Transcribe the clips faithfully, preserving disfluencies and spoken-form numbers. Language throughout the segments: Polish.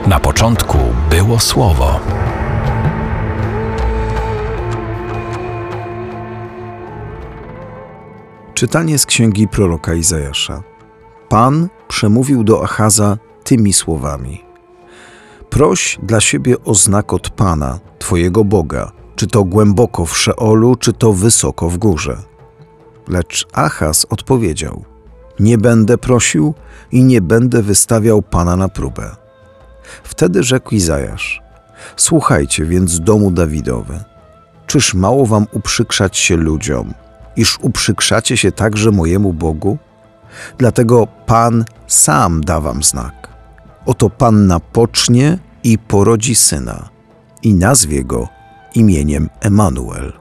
Na początku było Słowo. Czytanie z księgi proroka Izajasza. Pan przemówił do Achaza tymi słowami: proś dla siebie o znak od Pana, Twojego Boga, czy to głęboko w Szeolu, czy to wysoko w górze. Lecz Achaz odpowiedział: nie będę prosił i nie będę wystawiał Pana na próbę. Wtedy rzekł Izajasz: słuchajcie więc, domu Dawidowy, czyż mało wam uprzykrzać się ludziom, iż uprzykrzacie się także mojemu Bogu? Dlatego Pan sam da wam znak. Oto panna pocznie i porodzi syna i nazwie go imieniem Emanuel.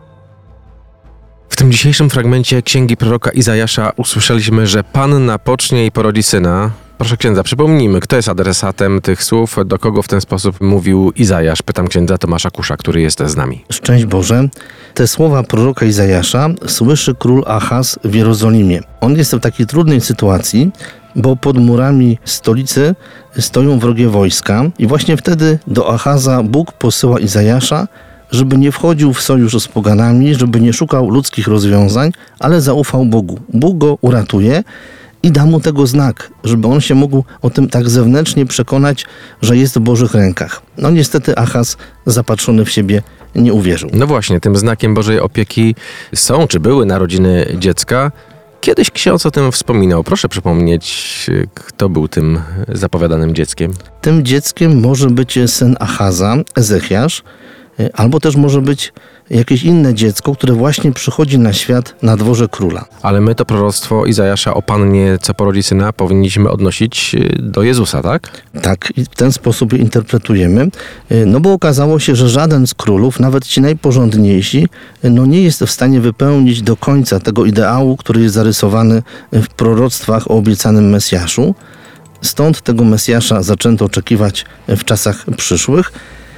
W tym dzisiejszym fragmencie księgi proroka Izajasza usłyszeliśmy, że Panna pocznie i porodzi syna. Proszę księdza, przypomnijmy, kto jest adresatem tych słów, do kogo w ten sposób mówił Izajasz. Pytam księdza Tomasza Kusza, który jest z nami. Szczęść Boże. Te słowa proroka Izajasza słyszy król Achaz w Jerozolimie. On jest w takiej trudnej sytuacji, bo pod murami stolicy stoją wrogie wojska i właśnie wtedy do Achaza Bóg posyła Izajasza, żeby nie wchodził w sojusz z poganami, żeby nie szukał ludzkich rozwiązań, ale zaufał Bogu. Bóg go uratuje i da mu tego znak, żeby on się mógł o tym tak zewnętrznie przekonać, że jest w Bożych rękach. No niestety Achaz, zapatrzony w siebie, nie uwierzył. No właśnie, tym znakiem Bożej opieki są, czy były narodziny dziecka. Kiedyś ksiądz o tym wspominał. Proszę przypomnieć, kto był tym zapowiadanym dzieckiem. Tym dzieckiem może być syn Achaza, Ezechiasz, albo też może być jakieś inne dziecko, które właśnie przychodzi na świat na dworze króla. Ale my to proroctwo Izajasza o Pannie, co porodzi syna, powinniśmy odnosić do Jezusa, tak? Tak, i w ten sposób je interpretujemy. No bo okazało się, że żaden z królów, nawet ci najporządniejsi, no nie jest w stanie wypełnić do końca tego ideału, który jest zarysowany w proroctwach o obiecanym Mesjaszu. Stąd tego Mesjasza zaczęto oczekiwać w czasach przyszłych.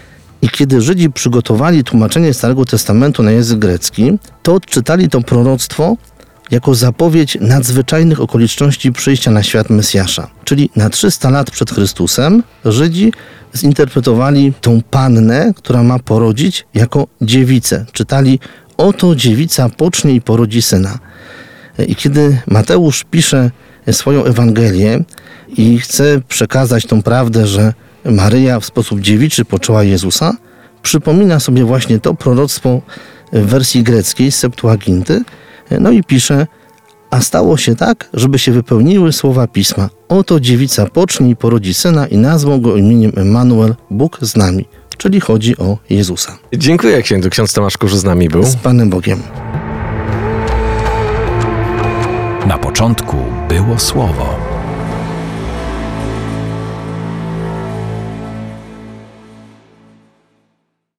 I kiedy Żydzi przygotowali tłumaczenie Starego Testamentu na język grecki, to odczytali to proroctwo jako zapowiedź nadzwyczajnych okoliczności przyjścia na świat Mesjasza. Czyli na trzysta lat przed Chrystusem Żydzi zinterpretowali tą pannę, która ma porodzić, jako dziewicę. Czytali: oto dziewica pocznie i porodzi syna. I kiedy Mateusz pisze swoją Ewangelię i chce przekazać tą prawdę, że Maryja w sposób dziewiczy poczęła Jezusa, przypomina sobie właśnie to proroctwo w wersji greckiej z Septuaginty, no i pisze: a stało się tak, żeby się wypełniły słowa Pisma. Oto dziewica pocznie i porodzi syna i nazwą go imieniem Emanuel, Bóg z nami. Czyli chodzi o Jezusa. Dziękuję księdzu. Ksiądz Tomasz Kurz z nami był. Z Panem Bogiem. Na początku było Słowo.